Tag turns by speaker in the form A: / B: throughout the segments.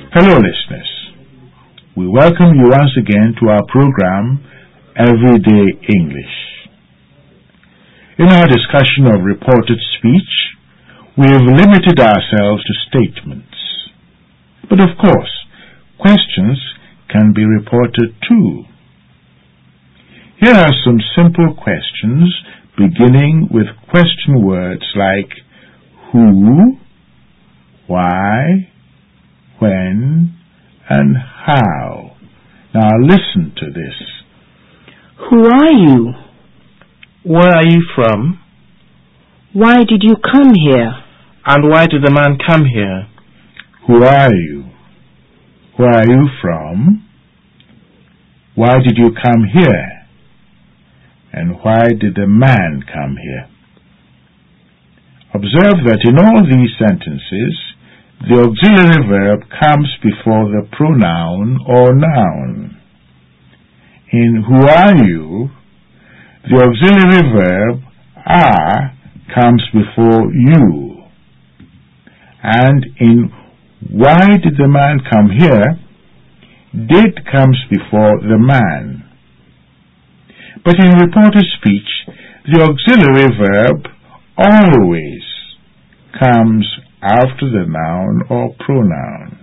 A: Hello listeners, we welcome you once again to our program Everyday English. In our discussion of reported speech, we have limited ourselves to statements. But of course, questions can be reported too. Here are some simple questions beginning with question words like who, why, when, and how. Now listen to this.
B: Who are you?
C: Where are you from?
B: Why did you come here?
C: And why did the man come here?
A: Who are you? Where are you from? Why did you come here? And why did the man come here? Observe that in all these sentences, the auxiliary verb comes before the pronoun or noun. In who are you, the auxiliary verb are comes before you. And in why did the man come here, did comes before the man. But in reported speech, the auxiliary verb always comes after the noun or pronoun.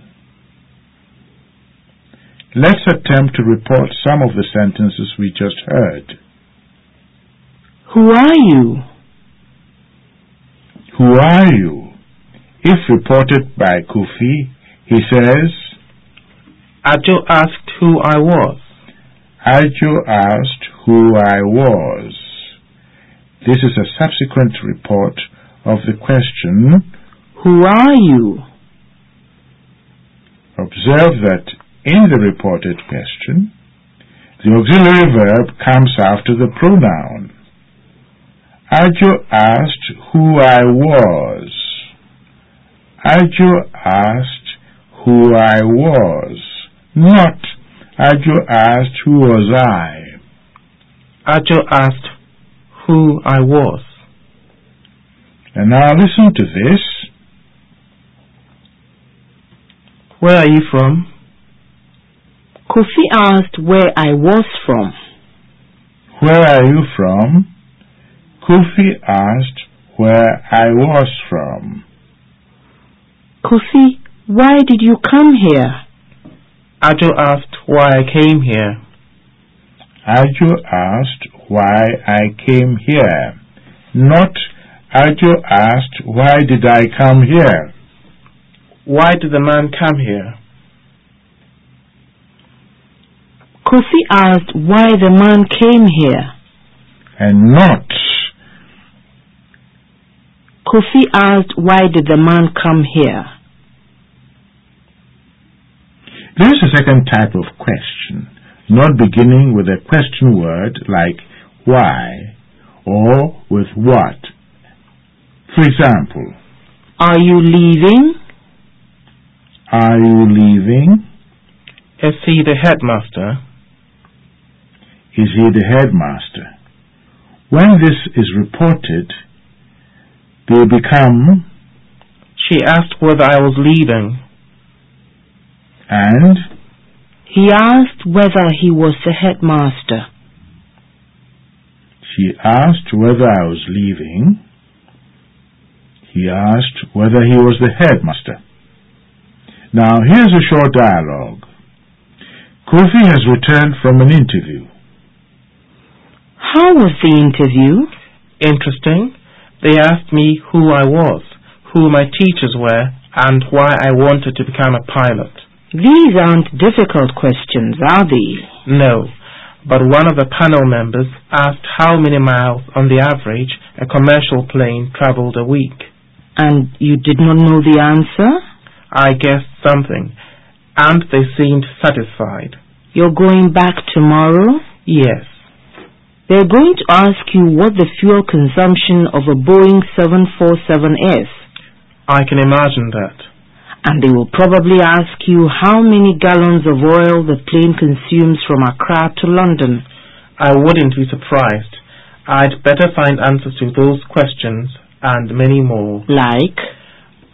A: Let's attempt to report some of the sentences we just heard.
B: Who are you?
A: Who are you? If reported by Kofi, he says,
C: Ajo asked who I was.
A: Ajo asked who I was. This is a subsequent report of the question,
B: who are you?
A: Observe that in the reported question, the auxiliary verb comes after the pronoun. Ajo asked who I was. Ajo asked who I was. Not Ajo asked who was I.
C: Ajo asked who I was.
A: And now listen to this.
C: Where are you from?
B: Kofi asked where I was from.
A: Where are you from? Kofi asked where I was from.
B: Kofi, why did you come here?
C: Ajo asked why I came here.
A: Ajo asked why I came here. Not Ajo asked why did I come here.
C: Why did the man come here?
B: Kofi asked why the man came here.
A: And not
B: Kofi asked why did the man come here.
A: There is a second type of question, not beginning with a question word like why or with what. For example,
B: are you leaving?
A: Are you leaving?
C: Is he the headmaster?
A: Is he the headmaster? When this is reported, they become
C: she asked whether I was leaving.
A: And
B: he asked whether he was the headmaster.
A: She asked whether I was leaving. He asked whether he was the headmaster. Now here's a short dialogue. Kofi has returned from an interview.
B: How was the interview?
C: Interesting. They asked me who I was, who my teachers were, and why I wanted to become a pilot.
B: These aren't difficult questions, are they?
C: No, but one of the panel members asked how many miles on the average a commercial plane traveled a week.
B: And you did not know the answer?
C: I guessed something, and they seemed satisfied.
B: You're going back tomorrow?
C: Yes.
B: They're going to ask you what the fuel consumption of a Boeing 747 is.
C: I can imagine that.
B: And they will probably ask you how many gallons of oil the plane consumes from Accra to London.
C: I wouldn't be surprised. I'd better find answers to those questions and many more.
B: Like?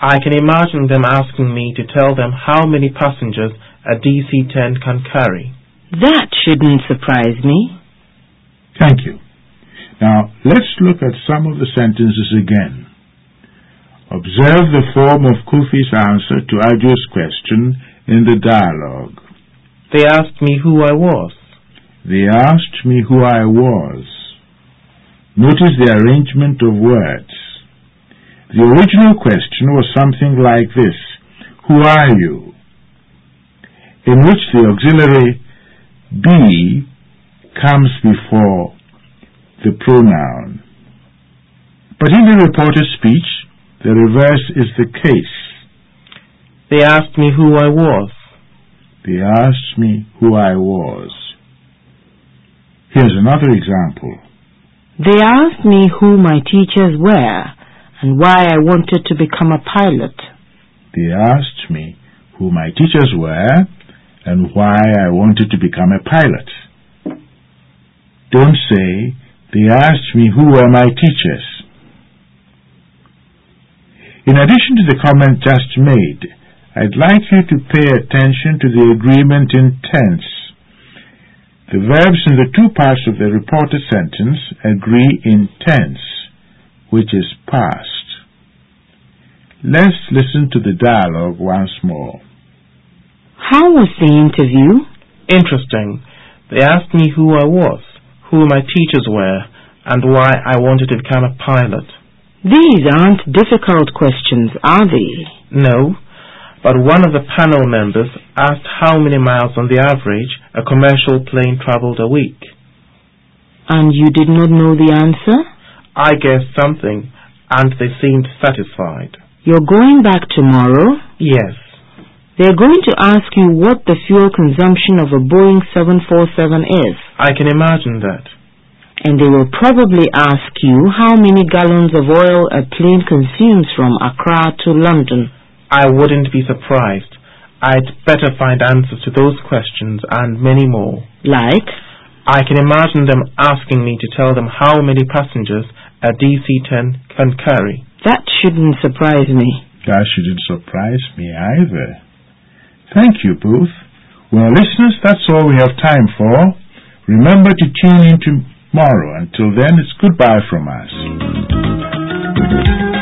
C: I can imagine them asking me to tell them how many passengers a DC-10 can carry.
B: That shouldn't surprise me.
A: Thank you. Now, let's look at some of the sentences again. Observe the form of Kofi's answer to Ajo's question in the dialogue.
C: They asked me who I was.
A: They asked me who I was. Notice the arrangement of words. The original question was something like this: who are you? In which the auxiliary be comes before the pronoun. But in the reporter's speech, the reverse is the case.
C: They asked me who I was.
A: They asked me who I was. Here's another example.
B: They asked me who my teachers were and why I wanted to become a pilot.
A: They asked me who my teachers were and why I wanted to become a pilot. Don't say, they asked me who were my teachers. In addition to the comment just made, I'd like you to pay attention to the agreement in tense. The verbs in the two parts of the reported sentence agree in tense, which is past. Let's listen to the dialogue once more.
B: How was the interview?
C: Interesting. They asked me who I was, who my teachers were, and why I wanted to become a pilot.
B: These aren't difficult questions, are they?
C: No, but one of the panel members asked how many miles on the average a commercial plane traveled a week.
B: And you did not know the answer?
C: I guessed something, and they seemed satisfied.
B: You're going back tomorrow?
C: Yes.
B: They're going to ask you what the fuel consumption of a Boeing 747 is.
C: I can imagine that.
B: And they will probably ask you how many gallons of oil a plane consumes from Accra to London.
C: I wouldn't be surprised. I'd better find answers to those questions and many more.
B: Like?
C: I can imagine them asking me to tell them how many passengers a DC-10 can carry.
B: That shouldn't surprise me.
A: That shouldn't surprise me either. Thank you, Booth. Well, listeners, that's all we have time for. Remember to tune in tomorrow. Until then, it's goodbye from us.